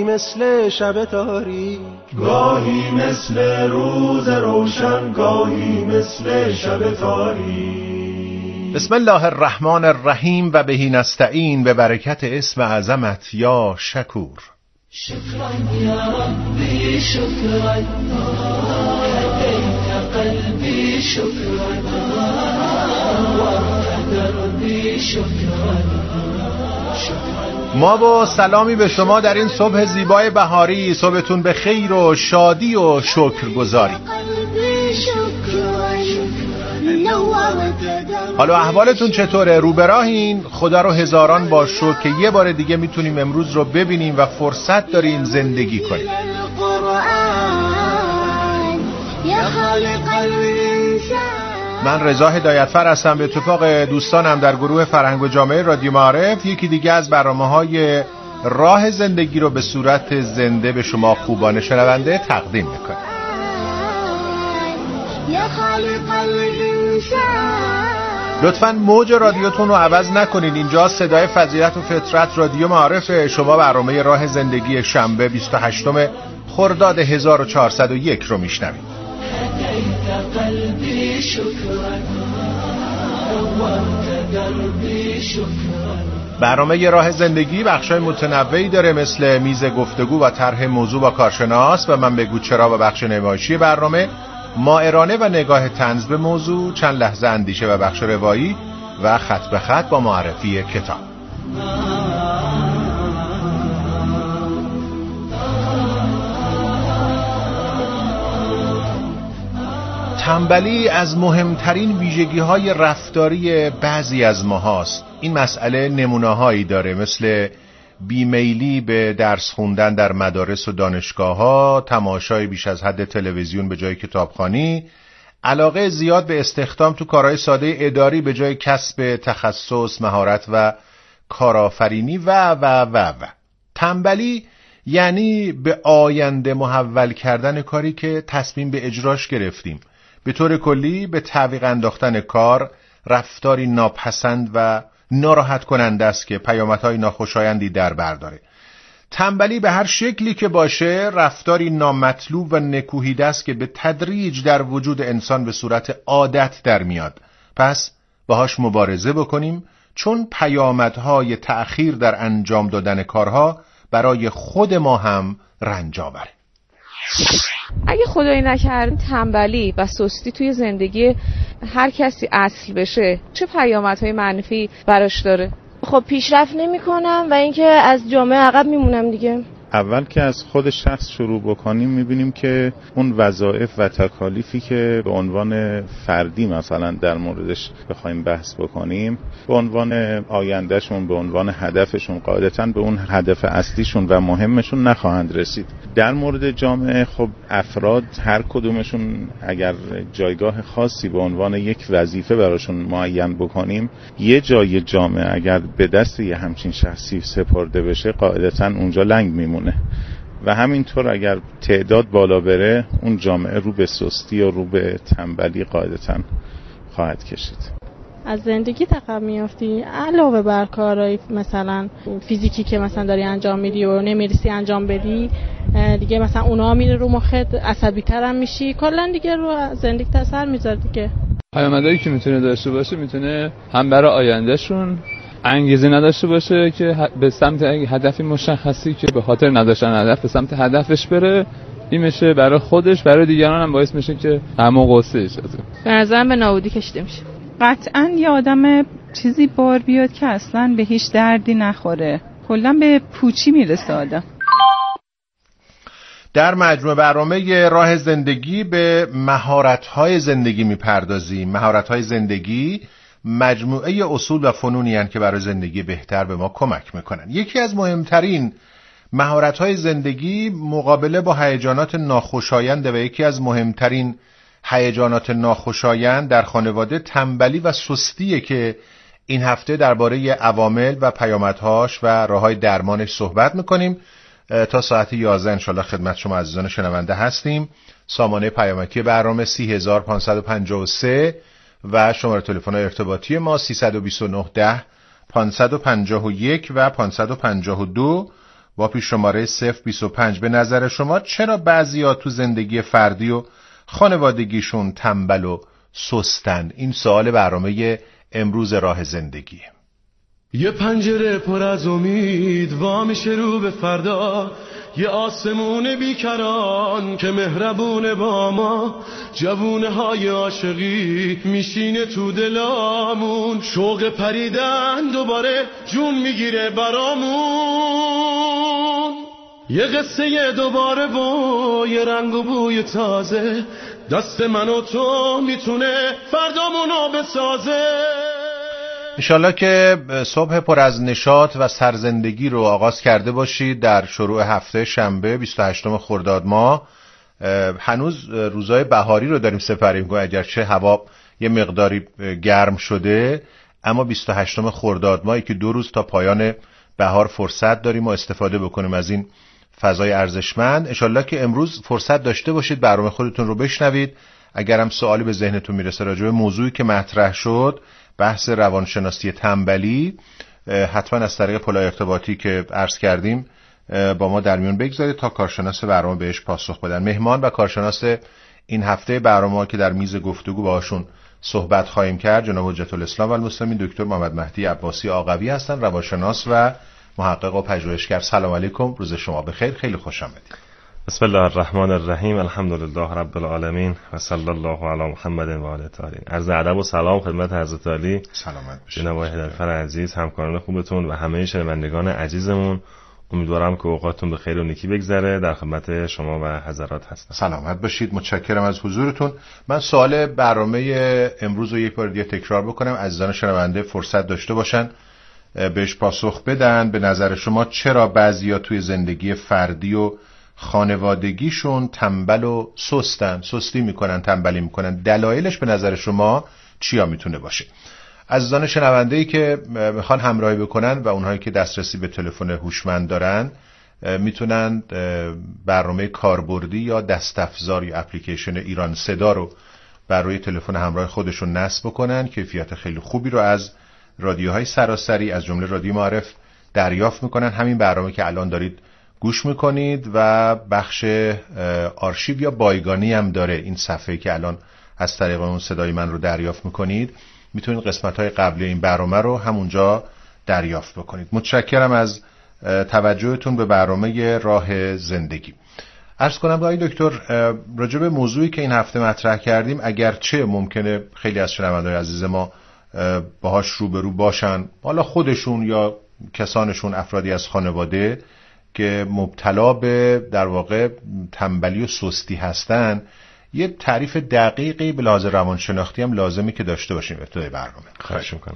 مثل شب تاریک، گاهی مثل روز روشن، گاهی مثل شب تاریک. بسم الله الرحمن الرحیم و بهی نستعین، به برکت اسم اعظمت یا شکور. شكرا يا ربي شكرا، هديت قلبي شكرا، نورت دربي شكرا. ما با سلامی به شما در این صبح زیبای بهاری، صبحتون به خیر و شادی و شکرگزاری. حالا احوالتون چطوره؟ رو به راهین؟ خدا رو هزاران با شکر که یه بار دیگه میتونیم امروز رو ببینیم و فرصت داریم زندگی کنیم. من رضا هدایتفر هستم، به اتفاق دوستانم در گروه فرهنگ و جامعه رادیو معارف یکی دیگه از برنامه‌های راه زندگی رو به صورت زنده به شما خوبان شنونده تقدیم میکنم. لطفاً موج رادیوتون رو عوض نکنید. اینجا صدای فضیلت و فطرت رادیو معارف. شما برنامه راه زندگی شنبه 28 خرداد 1401 رو میشنوید. برنامه راه زندگی بخشای متنوعی داره، مثل میز گفتگو و طرح موضوع با کارشناس و من بگو چرا و بخش نمایشی برنامه، مائرانه و نگاه طنز به موضوع، چند لحظه اندیشه و بخش روایی و خط به خط با معرفی کتاب. تنبلی از مهمترین ویژگی‌های رفتاری بعضی از ما هاست. این مسئله نمونه‌هایی داره، مثل بیمیلی به درس خوندن در مدارس و دانشگاه‌ها، تماشای بیش از حد تلویزیون به جای کتابخوانی، علاقه زیاد به استخدام تو کارهای ساده اداری به جای کسب تخصص، مهارت و کارآفرینی و. تنبلی یعنی به آینده محول کردن کاری که تصمیم به اجراش گرفتیم. به طور کلی به تعویق انداختن کار، رفتاری ناپسند و ناراحت کننده است که پیامدهای ناخوشایندی در بر داره. تنبلی به هر شکلی که باشه رفتاری نامطلوب و نکوهیده است که به تدریج در وجود انسان به صورت عادت در میاد. پس باهاش مبارزه بکنیم، چون پیامدهای تأخیر در انجام دادن کارها برای خود ما هم رنج آوره. اگه خدایی نکرد تنبلی و سستی توی زندگی هر کسی اصل بشه، چه پیامدهای منفی براش داره؟ خب پیشرفت نمی‌کنم و اینکه از جامعه عقب میمونم دیگه. اول که از خود شخص شروع بکنیم میبینیم که اون وظایف و تکالیفی که به عنوان فردی مثلا در موردش بخوایم بحث بکنیم، به عنوان آیندهشون، به عنوان هدفشون، قاعدتاً به اون هدف اصلیشون و مهمشون نخواهند رسید. در مورد جامعه خب افراد هر کدومشون اگر جایگاه خاصی به عنوان یک وظیفه براشون معین بکنیم، یه جای جامعه اگر به دست یه همچین شخصی سپرده بشه قاعدتاً اونجا لنگ میمونه و همینطور اگر تعداد بالا بره اون جامعه رو به سستی و رو به تنبلی قاعدتاً خواهد کشید. از زندگی عقب میافتی، علاوه بر کارهای مثلا فیزیکی که مثلا داری انجام میدی و نمیرسی انجام بدی دیگه، مثلا اونا میره رو مخت، عصبی تر هم میشی، کلا دیگه رو زندگی تاثیر میذاره دیگه. پیامدایی که میتونه داشته باشه، میتونه هم برای آیندهشون انگیزه نداشته باشه که به سمت هدفی مشخصی که به خاطر نداشتن هدف به سمت هدفش بره، این میشه برای خودش، برای دیگران هم باعث میشه که غم و غصه شه. به نظرم به نابودی کشیده میشه. قطعاً یه آدم چیزی بار بیاد که اصلاً به هیچ دردی نخوره، کلاً به پوچی میرسه آدم. در مجموع برنامه راه زندگی به مهارت‌های زندگی میپردازیم. مهارت‌های زندگی مجموعه اصول و فنونی هستند که برای زندگی بهتر به ما کمک میکنن. یکی از مهمترین مهارت‌های زندگی مقابله با هیجانات ناخوشایند و یکی از مهمترین هیجانات ناخوشایند در خانواده تنبلی و سستیه که این هفته درباره عوامل و پیامدهاش و راه‌های درمانش صحبت میکنیم. تا ساعت 11 انشالله خدمت شما عزیزان شنونده هستیم. سامانه پیامکی برنامه 30553 و شماره تلفن ارتباطی ما 329 10 551 و 552 با پیش شماره 025. به نظر شما چرا بعضیا تو زندگی فردی و خانوادگیشون تنبل و سستن؟ این سوال برنامه امروز راه زندگیه. یه پنجره پر از امید وا میشه رو به فردا، یه آسمون بیکران که مهربونه با ما، جوونه های عاشقی میشینه تو دلامون، شوق پریدن دوباره جون میگیره برامون، یه قصه دوباره و یه رنگ و بوی تازه، دست من و تو میتونه فردامونو بسازه. انشالله که صبح پر از نشاط و سرزندگی رو آغاز کرده باشید در شروع هفته شنبه 28 خرداد ماه. هنوز روزهای بهاری رو داریم سپری می‌کنیم، اگرچه هوا یه مقداری گرم شده، اما 28 خرداد ماهی که 2 روز تا پایان بهار فرصت داریم و استفاده بکنیم از این فضای ارزشمند. انشالله که امروز فرصت داشته باشید برنامه خودتون رو بشنوید. اگر هم سوالی به ذهنتون میرسه راجع به موضوعی که مطرح شد، بحث روانشناسی تنبلی، حتما از طریق پلای ارتباطی که عرض کردیم با ما در میون بگذارید تا کارشناس برنامه بهش پاسخ بدن. مهمان و کارشناس این هفته برنامه که در میز گفتگو باهاشون صحبت خواهیم کرد جناب حجت الاسلام و المسلمین دکتر محمد مهدی عباسی عاقبی هستند، روانشناس و محقق و پژوهشگر. سلام علیکم، روز شما بخیر، خیلی خوش آمدید. بسم الله الرحمن الرحیم، الحمدلله رب العالمین و صلی الله علی محمد و آله الطاهرین. عرض ادب و سلام خدمت حضرت عالی، سلامت باشید جناب هدایتفر عزیز، همکاران خوبتون و همه شنوندگان عزیزمون. امیدوارم که اوقاتتون به خیر و نیکی بگذره. در خدمت شما و حضرات هستم. سلامت باشید، متشکرم از حضورتون. من سوال برنامه امروز رو یک بار دیگه تکرار بکنم، عزیزان شنونده فرصت داشته باشن بهش پاسخ بدن. به نظر شما چرا بعضیا توی زندگی فردی و خانوادگیشون تنبل و سستی میکنن، تنبلی میکنن؟ دلایلش به نظر شما چیا میتونه باشه؟ عزیزان شنونده‌ای که میخوان همراهی بکنن و اونهایی که دسترسی به تلفن هوشمند دارن میتونن برنامه کاربردی یا دستافزار یا اپلیکیشن ایران صدا رو بر روی تلفن همراه خودشون نصب بکنن. کیفیت خیلی خوبی رو از رادیوهای سراسری از جمله رادیو معارف دریافت میکنن. همین برنامه که الان دارید گوش میکنید و بخش آرشیو یا بایگانی هم داره. این صفحه که الان از طریق اون صدای من رو دریافت میکنید، میتونید قسمت‌های قبلی این برنامه رو همونجا دریافت بکنید. متشکرم از توجهتون به برنامه راه زندگی. عرض کنم آقای دکتر، راجع به موضوعی که این هفته مطرح کردیم، اگرچه ممکنه خیلی از شنوندگان عزیز ما باهاش روبرو باشن، حالا خودشون یا کسانشون، افرادی از خانواده که مبتلا به در واقع تنبلی و سستی هستن، یه تعریف دقیقی به لحاظ روانشناختی هم لازمی که داشته باشیم ابتدای برنامه. خواهش میکنم.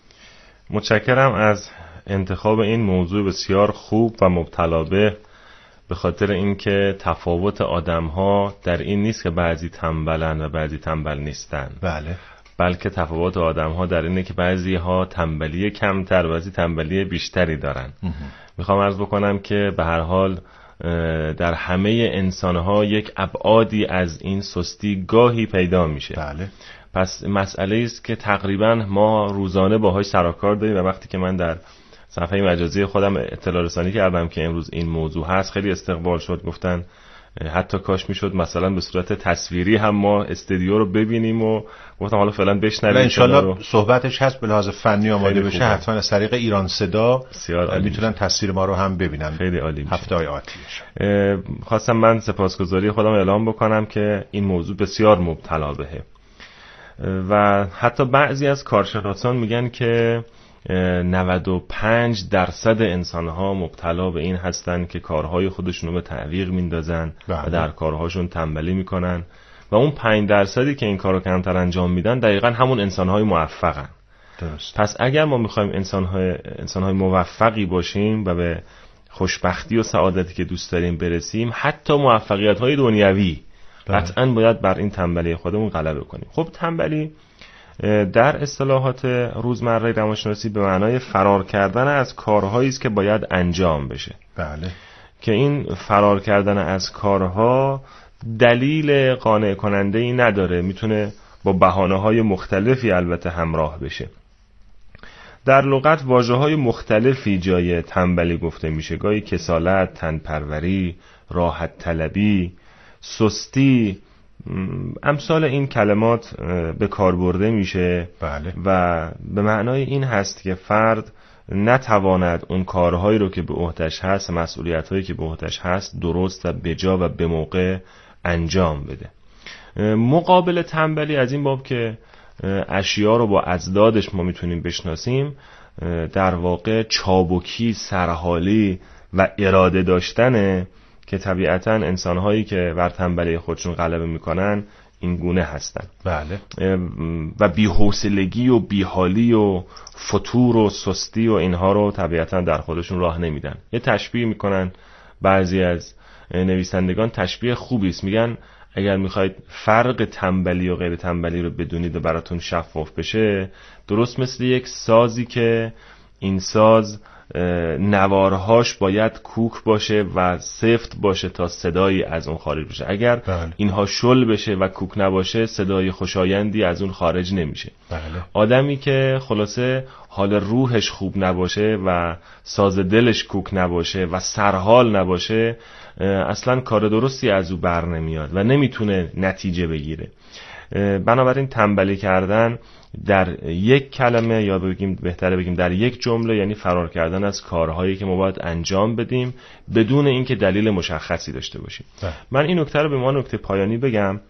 متشکرم از انتخاب این موضوع بسیار خوب و مبتلا به خاطر اینکه تفاوت آدم‌ها در این نیست که بعضی تنبلن و بعضی تنبل نیستن. بله. بلکه تفاوت آدم‌ها در اینه که بعضی‌ها تنبلی کمتر، بعضی تنبلی بیشتری دارن. میخوام عرض بکنم که به هر حال در همه انسان‌ها یک ابعادی از این سستی گاهی پیدا میشه. بله. پس مسئله است که تقریبا ما روزانه باهاش سر و کار داریم و وقتی که من در صفحه مجازی خودم اطلاع رسانی کردم که امروز این موضوع هست، خیلی استقبال شد. گفتن حتی کاش میشد مثلا به صورت تصویری هم ما استودیو رو ببینیم و گفتم حالا فعلا بشنویم. ان شاءالله صحبتش هست به لحاظ فنی آماده بشه، حتما از طریق ایران صدا میتونن تصویر ما رو هم ببینن. خیلی عالی میشه. هفته‌های آتیش خواستم من سپاسگزاری خودم اعلام بکنم که این موضوع بسیار مبتلا بهه و حتی بعضی از کارشناسان میگن که 95% انسان‌ها مبتلا به این هستن که کارهای خودشون رو به تعویق میندازن و در کارهاشون تنبلی میکنن و اون 5% که این کارو کمتر انجام میدن دقیقاً همون انسان‌های موفقن. درست. پس اگر ما میخوایم انسان‌های موفقی باشیم و به خوشبختی و سعادتی که دوست داریم برسیم، حتی موفقیت‌های دنیوی، قطعاً باید بر این تنبلی خودمون غلبه کنیم. خب تنبلی در اصطلاحات روزمره روانشناسی به معنای فرار کردن از کارهایی است که باید انجام بشه. بله. که این فرار کردن از کارها دلیل قانع کننده ای نداره، میتونه با بهانه‌های مختلفی البته همراه بشه. در لغت واژه‌های مختلفی جای تنبلی گفته میشه. گاهی کسالت، تنپروری، راحت طلبی، سستی، امثال این کلمات به کار برده میشه. بله. و به معنای این هست که فرد نتواند اون کارهایی رو که به عهده‌اش هست، مسئولیت‌هایی که به عهده‌اش هست درست و بجا و به موقع انجام بده. مقابل تنبلی از این باب که اشیا رو با اضدادش ما میتونیم بشناسیم، در واقع چابکی، سرحالی و اراده داشتنه که طبیعتاً انسان‌هایی که بر تنبلی خودشون غلبه میکنن این گونه هستن. بله. و بی‌حوصلگی و بیحالی و فتور و سستی و اینها رو طبیعتاً در خودشون راه نمیدن. یه تشبیه میکنن بعضی از نویسندگان، تشبیه خوبی است، میگن اگر میخواید فرق تنبلی و غیر تنبلی رو بدونید و براتون شفاف بشه، درست مثل یک سازی که این ساز نوارهاش باید کوک باشه و سفت باشه تا صدایی از اون خارج بشه. اگر اینها شل بشه و کوک نباشه، صدای خوشایندی از اون خارج نمیشه. آدمی که خلاصه حال روحش خوب نباشه و ساز دلش کوک نباشه و سرحال نباشه، اصلا کار درستی از او بر نمیاد و نمیتونه نتیجه بگیره. بنابراین تنبلی کردن در یک کلمه، یا بهتره بگیم در یک جمله، یعنی فرار کردن از کارهایی که ما باید انجام بدیم بدون اینکه دلیل مشخصی داشته باشیم. من این نکته رو به ما نکته پایانی بگم.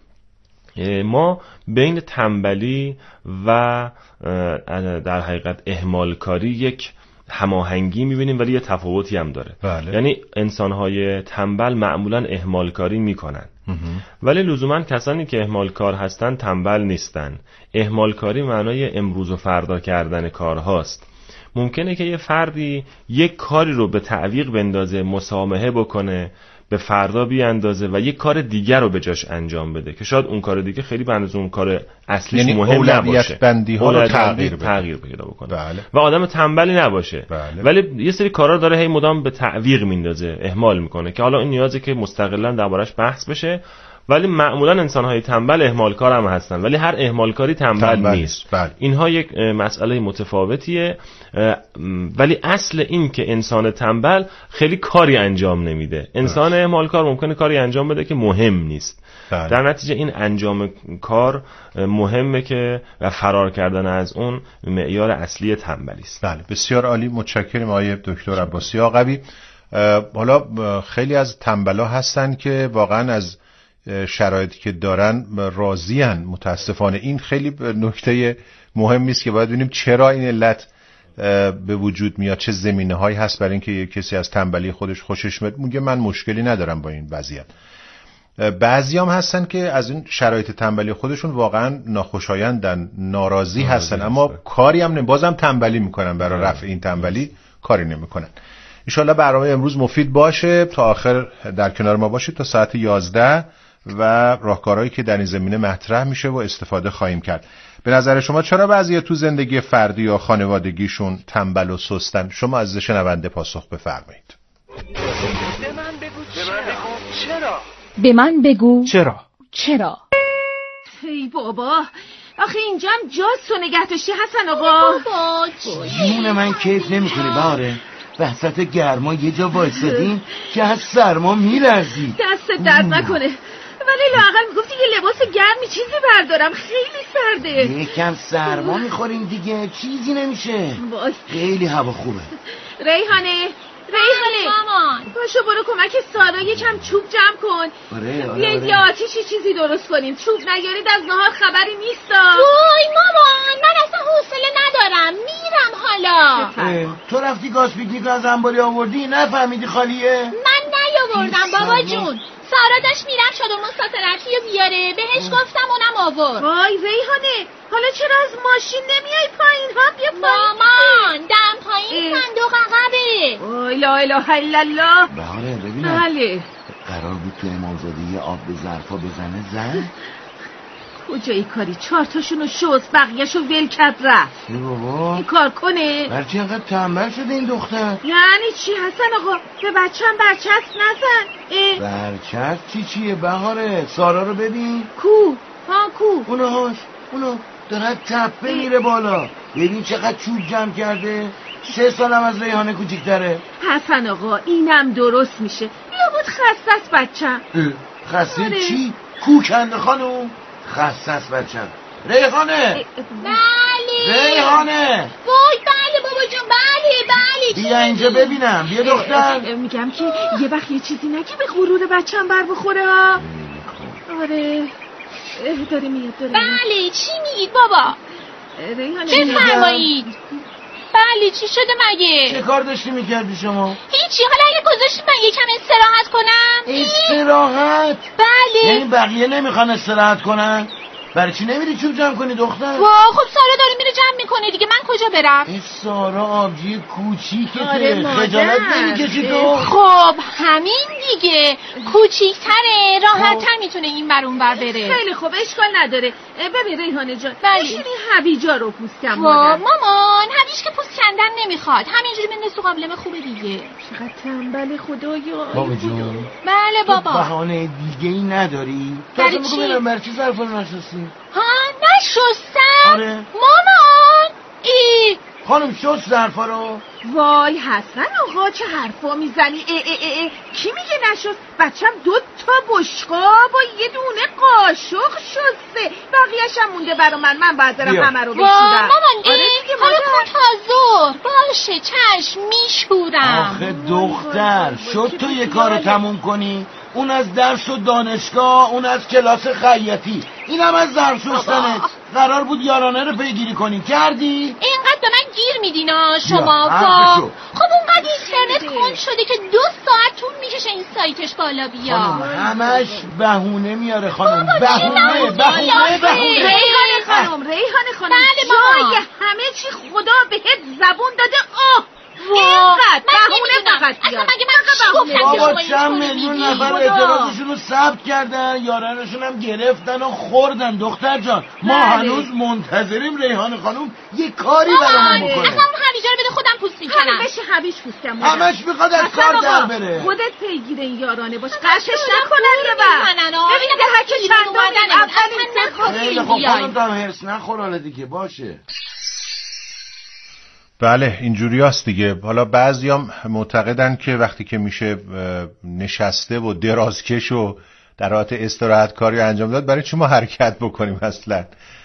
ما بین تنبلی و در حقیقت اهمالکاری یک هماهنگی می‌بینیم ولی یه تفاوتی هم داره. یعنی انسان‌های تنبل معمولاً اهمالکاری میکنن، ولی لزوماً کسانی که اهمالکار هستن تنبل نیستن. اهمالکاری معنای امروز و فردا کردن کارهاست. ممکنه که یه فردی یک کاری رو به تعویق بندازه، مسامحه بکنه، به فردا بیاندازه و یک کار دیگر رو به جاش انجام بده که شاید اون کار دیگه خیلی بنز اون کار اصلیش یعنی مهم نباشه. اولویت بندی ها رو تغییر پیدا بکنه. و آدم تنبلی نباشه. ولی یه سری کارا داره هی مدام به تعویق میندازه، اهمال میکنه که حالا این نیازه که مستقلاً دربارش بحث بشه. ولی معمولا انسان‌های تنبل اهمالکار هم هستن، ولی هر اهمالکاری تنبل نیست. اینها یک مسئله متفاوتیه، ولی اصل این که انسان تنبل خیلی کاری انجام نمیده. انسان اهمالکار ممکنه کاری انجام بده که مهم نیست. در نتیجه این انجام کار مهمه که و فرار کردن از اون معیار اصلی تنبلی است. بله، بسیار عالی، متشکرم آقای دکتر عباسی عاقبی. حالا خیلی از تنبلا هستن که واقعا از شرایطی که دارن راضین. متاسفانه این خیلی نکته مهمی است که باید ببینیم چرا این علت به وجود میاد، چه زمینه‌هایی هست برای اینکه کسی از تنبلی خودش خوشش میاد میگه من مشکلی ندارم با این وضعیت. بعضیام هستن که از این شرایط تنبلی خودشون واقعا ناخوشایندن، ناراضی هستن، اما کاری هم بازم تنبلی میکنن، برای رفع این تنبلی کاری نمیکنن. انشالله برنامه امروز مفید باشه. تا آخر در کنار ما باشید تا ساعت 11 و راهکارهایی که در این زمینه مطرح میشه و استفاده خواهیم کرد. به نظر شما چرا بعضیا تو زندگی فردی یا خانوادگیشون تنبل و سستن؟ شما از شنونده پاسخ بفرمایید. به من بگو چرا؟ ای بابا، آخه اینجا هم جاست و نگه داشتی حسن آقا. بابا جون من کیف نمی کنی باره؟ وسط گرما یه جا وایسادیم که از سرما میلرزی. دست درد نکنه، ولی لااقل میگفتی یه لباس گرمی چیزی بردارم، خیلی سرده. یکم سرما میخوریم دیگه، چیزی نمیشه. خیلی هوا خوبه. ریحانه مامان، پاشو برو کمک سارا یکم چوب جمع کن. بیایید یه آتیشی چیزی درست کنیم. چوب نیارید از نهار خبری نیستا. وای مامان، من اصلا حوصله ندارم، میرم حالا. تو رفتی گاز پیکنیک از انباری آوردی؟ نفهمیدی خالیه؟ من نیاوردم بابا جون. سارا داشت میرم شادمون ساترکی رو بیاره، بهش گفتم اونم آورد. وای ریحانه، حالا چرا از ماشین نمیای پایین؟ ها بیا پایین. مامان دم پایین، صندوق عقبه. وای لا اله الا الله. بله ببینم. بله. قرار بود تو امامزاده یه آب به ظرفا بزنه زن؟ کجایی کاری؟ 4 تاشونو شست، بقیه‌شو ول کرد رفت. بابا این کار کنه؟ برچی انقدر تنبل شده این دختر؟ یعنی چی حسن آقا؟ به بچه‌م برچسب نزن. برچسب چیه بهاره؟ سارا رو ببین. کو؟ ها کو؟ اونو دارد تپه میره بالا. ببین چقدر چوب جمع کرده. 3 سالم از ریحانه کوچیک‌تره. حسن آقا اینم درست میشه. بیا بود خسته است بچم. خسته چی؟ کوکنده خانم. خسته است بچم. ریحانه. بله. ریحانه. وای بله بابا جون. بله. بیا اینجا ببینم. بیا دختر. میگم که یه وقت یه چیزی نگی به غرور بچم بر بخوره ها. آره داره میاد. بله چی میگید بابا؟ ریحانه چه فرمایید؟ بله چی شده مگه؟ چه کار داشتی میکردی شما؟ هیچی. حالا اگه گذاشتید من یکم استراحت کنم؟ استراحت؟ بله. یعنی بقیه نمیخوان استراحت کنن؟ برای چی نمیری چوب جمع کنی دختر؟ وا خب سارا داره میره جمع میکنه دیگه، من کجا برم؟ سارا آبجی کوچیکته. آره خجالت نمیکشی تو؟ خب همین دیگه، کوچیک‌تره، راحت‌تر میتونه این بر اون بر بره. خیلی خوب اشکال نداره. ببین ریحانه جان بشین هویجا رو پوست کن. مامان هویج که پوست کندن نمیخواد، همینجوری بنداز تو قابلمه خوبه دیگه. چقدر تنبل خدایا. بابا جون بله بابا. بهانه دیگه ای نداری؟ برای چی؟ بگو برای چی ظرفا رو نشستی؟ ها نشستم؟ آره. مامان خانم شست ظرفا رو. وای حسن آقا چه حرفا میزنی؟ کی میگه نشست؟ بچم 2 تا بشقاب و 1 دونه قاشق شسته، بقیه‌ش هم مونده برا من باید برم همه رو بشورم. مامان حالا کن تا ظهر. باشه چشم میشورم. آخه دختر شد تو یه کار تموم کنی؟ اون از درس و دانشگاه، اون از کلاس خیاطی، اینم از ظرف شستنه. قرار بود یارانه رو پیگیری کنی، کردی؟ اینقدر به من گیر میدینا شما. خب اونقدر اینترنت کند شده که 2 ساعت طول میکشه این سایتش بالا بیا. خانم همش بهونه میاره خانم. بهونه. ریحانه خانم جای همه چی خدا بهت زبون داده. اینقدر بهونه فقط بیار. بابا چند میلیون نفر اعتراضشون رو ثبت کردن، یارانشون هم گرفتن و خوردن. دختر جان ما هنوز منتظریم ریحانه خانم یه کاری برامون بکنه. اصلا اون هویجا رو بده خودم پوست میکنم. بشه هویج پوستم. همش میخواد از کار در بره. خودت پیگیر این یارانه باش، قشش نکنن یه وقت. ببین دهک چند اومدن اولین خیلی خوب خانم تا هرس نخور حالا دیگه باشه. بله اینجوری هست دیگه. حالا بعضیام معتقدن که وقتی که میشه نشسته و درازکش و در حالت استراحت کاری انجام داد برای چی ما حرکت بکنیم اصلا؟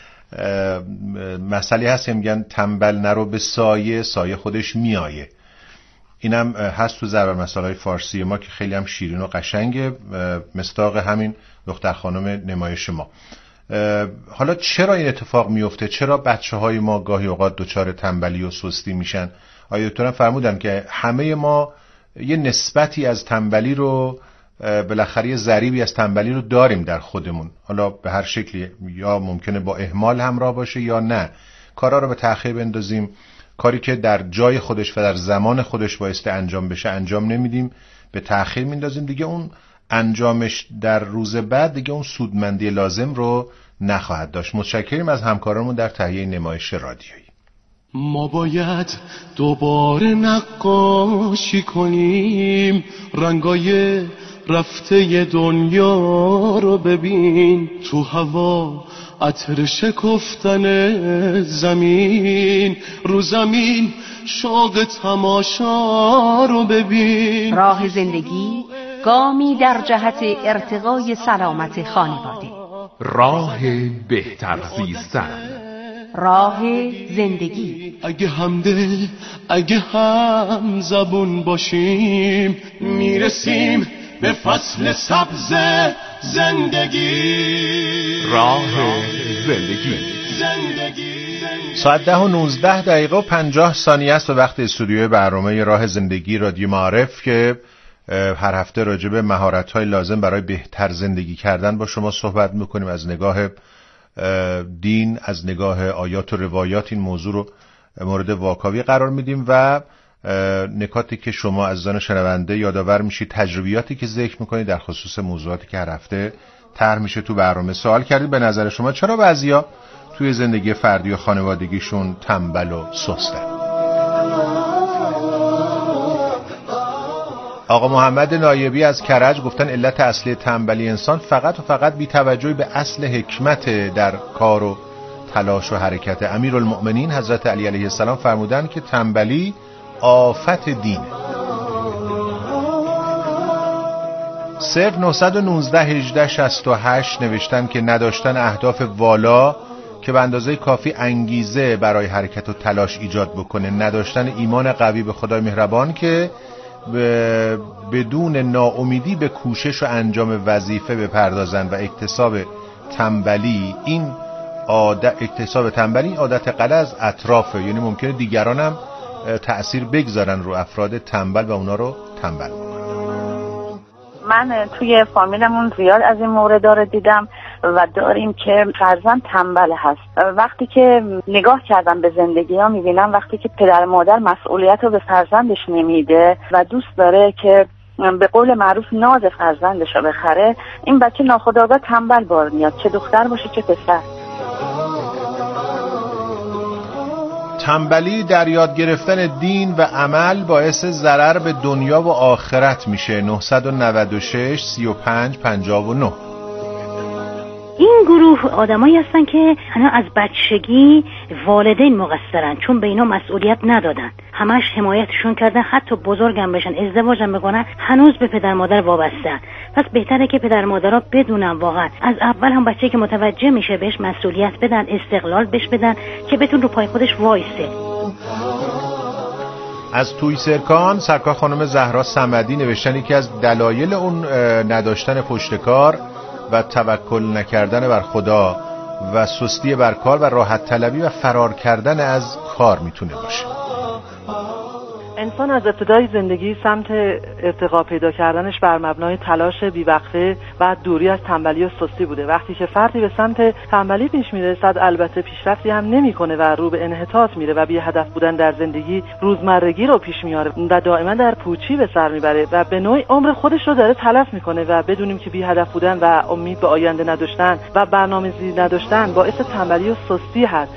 مسئله هست میگن تنبل نرو به سایه خودش میایه. اینم هست تو ضرب المثل فارسی ما که خیلی هم شیرین و قشنگه، مصداق همین دختر خانم نمایش ما. حالا چرا این اتفاق میفته؟ چرا بچه‌های ما گاهی اوقات دچار تنبلی و سستی میشن؟ آیا دکترم فرمودن که همه ما یه نسبتی از تنبلی رو بالاخره یه ضریبی از تنبلی رو داریم در خودمون، حالا به هر شکلی، یا ممکنه با اهمال همراه باشه یا نه کارا رو به تأخیر بندازیم، کاری که در جای خودش و در زمان خودش بایسته انجام بشه انجام نمیدیم، به تأخیر میندازیم، دیگه اون انجامش در روز بعد دیگه اون سودمندی لازم رو نخواهد داشت. متشکریم از همکارانمون در تهیه نمایش رادیویی. ما باید دوباره نقاشی کنیم، رنگای رفته دنیا رو ببین، تو هوا عطر شکفتن زمین، رو زمین شوق تماشا رو ببین. راه زندگی گامی در جهت ارتقای سلامت خانواده. راه بهتر زیستن. راه زندگی. اگه همدل اگه هم زبون باشیم میرسیم به فصل سبز زندگی. راه زندگی. ساعت 10:19 و 50 ثانیه است به وقت استودیوی برنامه راه زندگی رادیو معارف که هر هفته راجع به مهارت‌های لازم برای بهتر زندگی کردن با شما صحبت می‌کنیم. از نگاه دین، از نگاه آیات و روایات این موضوع رو مورد واکاوی قرار میدیم و نکاتی که شما عزیزان شنونده یادآور میشید، تجربیاتی که ذکر می‌کنید در خصوص موضوعاتی که هر هفته طرح میشه تو برنامه. سوال کردید به نظر شما چرا بعضیا توی زندگی فردی و خانوادگیشون تنبل و سستن؟ آقا محمد نایبی از کرج گفتن علت اصلی تنبلی انسان فقط و فقط بی‌توجهی به اصل حکمت در کار و تلاش و حرکت. امیرالمؤمنین حضرت علی علیه السلام فرمودن که تنبلی آفت دینه. 09191868 نوشتن که نداشتن اهداف والا که به اندازه کافی انگیزه برای حرکت و تلاش ایجاد بکنه، نداشتن ایمان قوی به خدای مهربان که بدون ناامیدی به کوشش و انجام وظیفه بپردازن و اکتساب تنبلی این عادت غلط از اطرافه، یعنی ممکنه دیگران هم تأثیر بگذارن رو افراد تنبل و اونا رو تنبل کنن. من توی فامیلمون زیاد از این مورد رو دیدم و داریم که فرزند تنبل هست. وقتی که نگاه کردم به زندگی ها میبینم وقتی که پدر مادر مسئولیت رو به فرزندش نمیده و دوست داره که به قول معروف ناز فرزندش رو بخره، این بچه ناخودآگاه تنبل بار میاد، چه دختر باشه چه پسر. تنبلی در یاد گرفتن دین و عمل باعث ضرر به دنیا و آخرت میشه. 996 35 59. این گروه آدمایی هستن که هنوز از بچگی والدین مقصرن، چون به اینا مسئولیت ندادن، همش حمایتشون کردن، حتی بزرگم بشن ازدواجم بکنن هنوز به پدر مادر وابستن. پس بهتره که پدر مادرها بدونن واقعا از اول هم بچه‌ای که متوجه میشه بهش مسئولیت بدن، استقلال بهش بدن که بتون رو پای خودش وایسه. از توی سرکان سرکار خانم زهرا صمدی نوشتن که از دلایل اون نداشتن پشتکار و توکل نکردن بر خدا و سستی بر کار و راحت طلبی و فرار کردن از کار میتونه باشه. انسان از ابتدای زندگی سمت ارتقا پیدا کردنش بر مبنای تلاش بیوقفه و دوری از تنبلی و سستی بوده. وقتی که فردی به سمت تنبلی پیش میره، صد البته پیشرفتی هم نمیکنه و رو به انحطاط میره و بی هدف بودن در زندگی روزمرگی رو پیش میاره و دائما در پوچی به سر میبره و به نوعی عمر خودش رو داره تلف میکنه. و بدونیم که بی هدف بودن و امید به آینده نداشتن و برنامه‌ریزی نداشتن باعث تنبلی و سستی هست.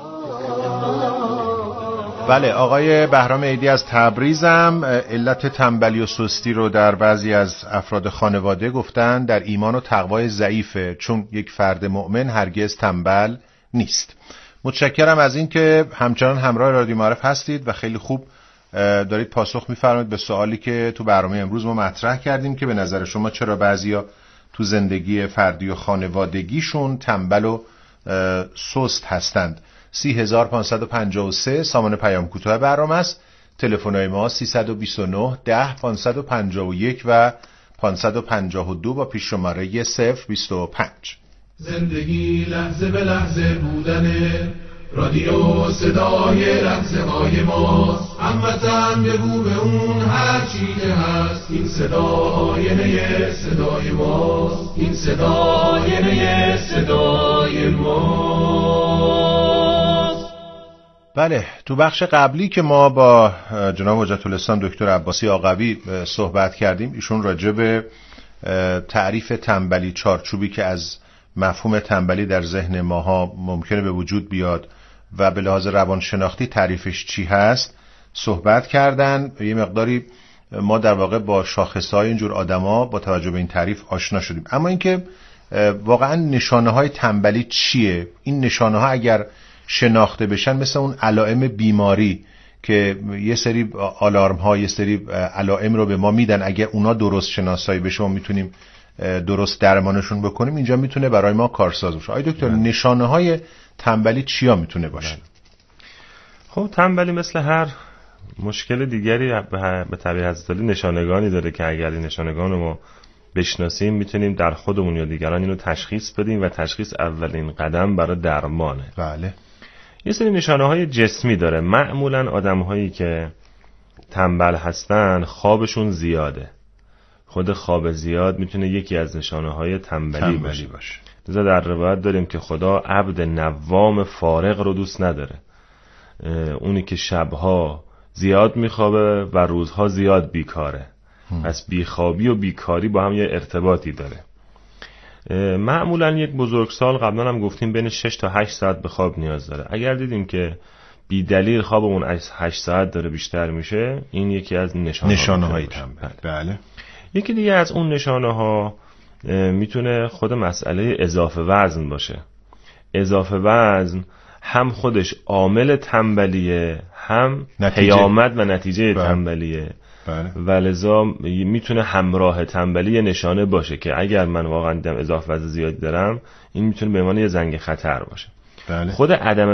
بله، آقای بهرام عیدی از تبریز هم علت تنبلی و سستی رو در بعضی از افراد خانواده گفتن در ایمان و تقوای ضعیفه، چون یک فرد مؤمن هرگز تنبل نیست. متشکرم از این که همچنان همراه رادیو معارف هستید و خیلی خوب دارید پاسخ می‌فرمایید به سوالی که تو برنامه امروز ما مطرح کردیم که به نظر شما چرا بعضیا تو زندگی فردی و خانوادگیشون تنبل و سست هستند. 30553 سامان پیام کوتاه برنامه است. تلفن‌های ما 329 10 551 و 552 با پیش شماره 025. زندگی لحظه به لحظه بودنه، رادیو صدای لحظه های ماست. هموطن بگو به اون هر چی که هست، این صدا آینه صدای ماست، این صدا آینه صدای ماست. بله، تو بخش قبلی که ما با جناب حجت الاسلام دکتر عباسی آقوی صحبت کردیم، ایشون راجع به تعریف تنبلی، چارچوبی که از مفهوم تنبلی در ذهن ماها ممکنه به وجود بیاد و به لحاظ روانشناختی تعریفش چی هست صحبت کردن. یه مقداری ما در واقع با شاخصهای اینجور آدما با توجه به این تعریف آشنا شدیم. اما اینکه واقعا نشانه های تنبلی چیه؟ این نشانه ها اگر شناخته بشن مثل اون علائم بیماری که یه سری آلارم ها، یه سری علائم رو به ما میدن، اگر اونا درست شناسایی بشه ما میتونیم درست درمانشون بکنیم، اینجا میتونه برای ما کارساز باشه. آقای دکتر، نشانه های تنبلی چیا میتونه باشه؟ خب تنبلی مثل هر مشکل دیگری به طبیعت حضرت نشانگانی داره که اگر این نشانگان رو ما بشناسیم میتونیم در خودمون یا دیگران اینو تشخیص بدیم و تشخیص اولین قدم برای درمانه. بله. یه سری نشانه های جسمی داره. معمولا آدم هایی که تنبل هستن خوابشون زیاده. خود خواب زیاد میتونه یکی از نشانه های تنبلی باشه. لذا در روایت داریم که خدا عبد نوام فارغ رو دوست نداره. اونی که شبها زیاد میخوابه و روزها زیاد بیکاره. پس بیخوابی و بیکاری با هم یه ارتباطی داره. معمولا یک بزرگسال قبلا هم گفتیم بین 6 تا 8 ساعت به خواب نیاز داره. اگر دیدیم که بی دلیل خوابمون از 8 ساعت داره بیشتر میشه، این یکی از نشانه های تنبل. بله. یکی دیگه از اون نشانه ها میتونه خود مسئله اضافه وزن باشه. اضافه وزن هم خودش عامل تنبلیه، هم پیامد و نتیجه تنبلیه. و لذا میتونه همراه تنبلی نشانه باشه که اگر من واقعا اضافه وزن زیادی دارم، این میتونه به معنی یه زنگ خطر باشه. خود عدم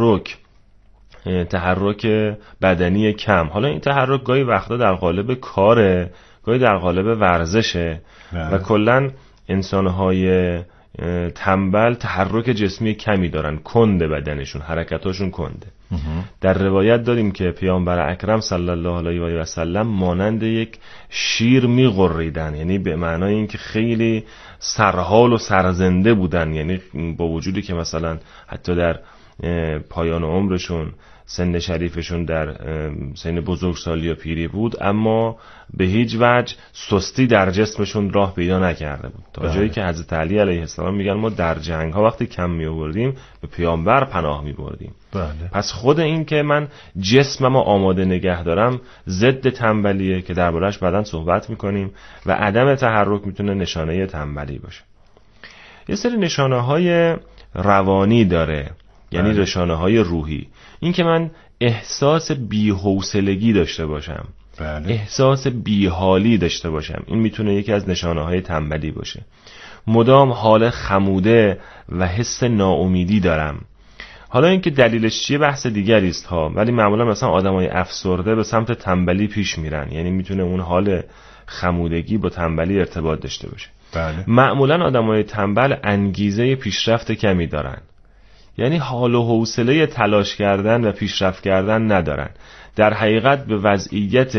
تحرک بدنی کم، حالا این تحرک گاهی وقتا در قالب کاره، گاهی در قالب ورزشه و کلا انسانهای تنبل تحرک جسمی کمی دارن، کنده بدنشون، حرکتاشون کنده. در روایت داریم که پیامبر اکرم صلی الله علیه و سلم مانند یک شیر میغریدن، یعنی به معنای اینکه خیلی سرحال و سرزنده بودن، یعنی با وجودی که مثلا حتی در پایان عمرشون سن شریفشون در سن بزرگسالی یا پیری بود، اما به هیچ وجه سستی در جسمشون راه پیدا نکرده بود، تا جایی که حضرت علی علیه السلام میگن ما در جنگ ها وقتی کم می آوردیم به پیامبر پناه می بردیم. پس خود این که من جسممو آماده نگه دارم ضد تنبلیه که درباره‌اش بعداً صحبت میکنیم و عدم تحرک میتونه نشانه تنبلی باشه. یه سری نشانه های روانی داره، یعنی نشانه های روحی. این که من احساس بی‌حوصلگی داشته باشم، احساس بی‌حالی داشته باشم، این میتونه یکی از نشانه های تنبلی باشه. مدام حال خموده و حس ناامیدی دارم. حالا اینکه دلیلش چیه بحث دیگری است ها، ولی معمولا مثلا آدمای افسرده به سمت تنبلی پیش میرن، یعنی میتونه اون حال خمودگی با تنبلی ارتباط داشته باشه. معمولا آدمای تنبل انگیزه پیشرفت کمی دارن، یعنی حال و حوصله تلاش کردن و پیشرفت کردن ندارن، در حقیقت به وضعیت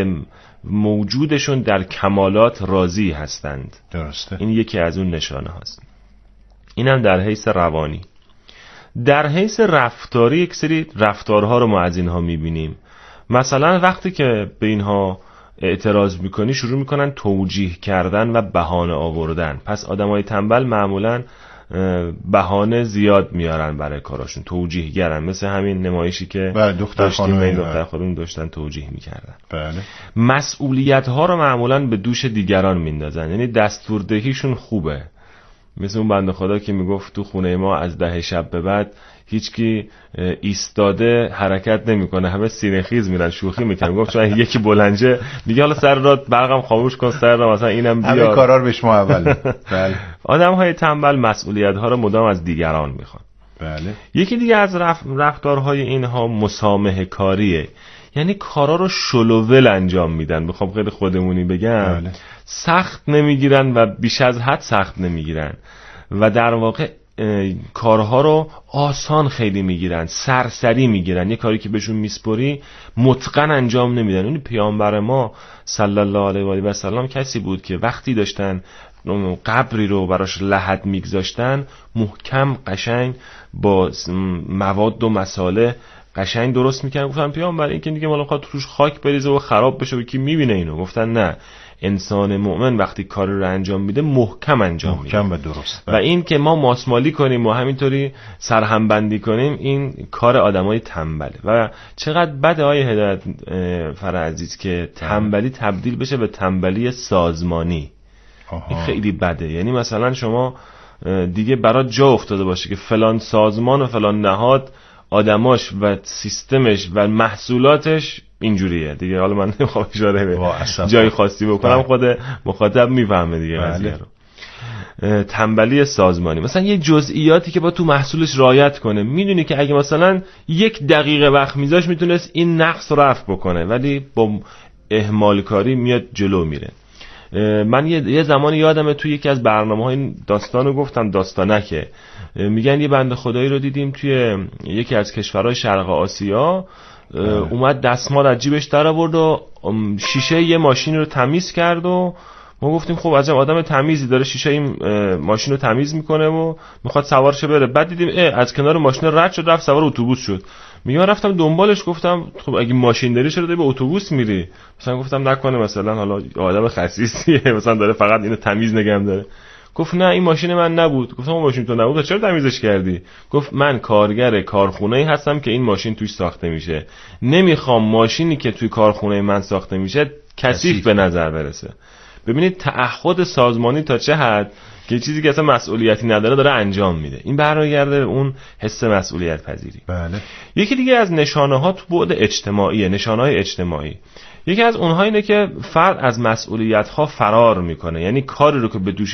موجودشون در کمالات راضی هستند. درسته. این یکی از اون نشانه هاست. اینم در حیث روانی. در حیث رفتاری یک سری رفتارها رو ما از اینها میبینیم. مثلا وقتی که به اینها اعتراض میکنی شروع میکنن توجیه کردن و بهانه آوردن. پس آدمای تنبل معمولا بهانه زیاد میارن برای کاراشون، توجیه گرن، مثل همین نمایشی که دختر خانم داشتن توجیه میکردن. مسئولیت ها رو معمولا به دوش دیگران میندازن، یعنی دستوردهیشون خوبه، مثل اون بنده خدا که میگفت تو خونه ما از 10 شب به بعد هیچکی ایستاده حرکت نمیکنه، همه سینه خیز میرن، شوخی میکنن. گفت چون یکی بلنجه میگه حالا سر راه برقم خاموش کن، سر راه مثلا اینم بیار، همه کارا رو بهش ما اول. بله. آدم‌های تنبل مسئولیت ها رو مدام از دیگران میخوان. بله. یکی دیگه از رفتارهای اینها مسامحه کاریه، یعنی کارا رو شلوول انجام میدن. بخوام خیلی خودمونی بگم، بله. سخت نمیگیرن و بیش از حد سخت نمیگیرن و در واقع کارها رو آسان خیلی میگیرن، سرسری میگیرن. یه کاری که بهشون میسپری متقن انجام نمیدن. اون پیامبر ما صلی الله علیه و سلم کسی بود که وقتی داشتن قبری رو براش لحد میگذاشتن محکم قشنگ با مواد و مصالح قشنگ درست میکنن. گفتن پیامبر این که دیگه مالا خواهد توش خاک بریزه و خراب بشه و کی میبینه اینو؟ گفتن نه، انسان مؤمن وقتی کار رو انجام میده محکم انجام میده، محکم و درست. و این که ما ماسمالی کنیم و همینطوری سرهمبندی کنیم این کار آدمای تنبله. و چقدر بده آیه هدایت فرعزیز که تنبلی تبدیل بشه به تنبلی سازمانی. این خیلی بده. یعنی مثلا شما دیگه برات جا افتاده باشه که فلان سازمان و فلان نهاد آدماش و سیستمش و محصولاتش اینجوریه دیگه. حالا من نمیخوام اشاره به جای خاصی بکنم، خود مخاطب میفهمه دیگه قضیه رو. تنبلی سازمانی، مثلا یه جزئیاتی که با تو محصولش رعایت کنه، میدونی که اگه مثلا 1 دقیقه وقت میذاش میتونست این نقص رو رفع بکنه، ولی با اهمال کاری میاد جلو میره. من یه زمانی یادمه توی یکی از برنامه‌های داستانو گفتم، داستانکه، میگن یه بنده خدایی رو دیدیم توی یکی از کشورهای شرق آسیا، اومد دستمال از جیبش در آورد و شیشه یه ماشین رو تمیز کرد و ما گفتیم خب عجب آدم تمیزی داره، شیشه این ماشین رو تمیز میکنه و میخواد سوارش بره. بعد دیدیم از کنار ماشین رد شد، رفت سوار اتوبوس شد. میگم رفتم دنبالش، گفتم خب اگه ماشین داری چرا داری به اتوبوس میری؟ مثلا گفتم نکنه مثلا حالا آدم خسیسیه مثلا داره فقط اینو تمیز نگم داره. گفت نه این ماشین من نبود. گفتم ماشین تو نبود چرا تمیزش کردی؟ گفت من کارگر کارخونه‌ای هستم که این ماشین توش ساخته میشه، نمیخوام ماشینی که توی کارخونه من ساخته میشه کثیف به نظر برسه. ببینید تعهد سازمانی تا چه حد که چیزی که اصلا مسئولیتی نداره داره انجام میده. این برمیگرده اون حس مسئولیت پذیری. بله. یکی دیگه از نشانه ها تو بعد اجتماعیه، نشانه های اجتماعی. یکی از اونها اینه که فرد از مسئولیت ها فرار میکنه، یعنی کاری رو که به دوش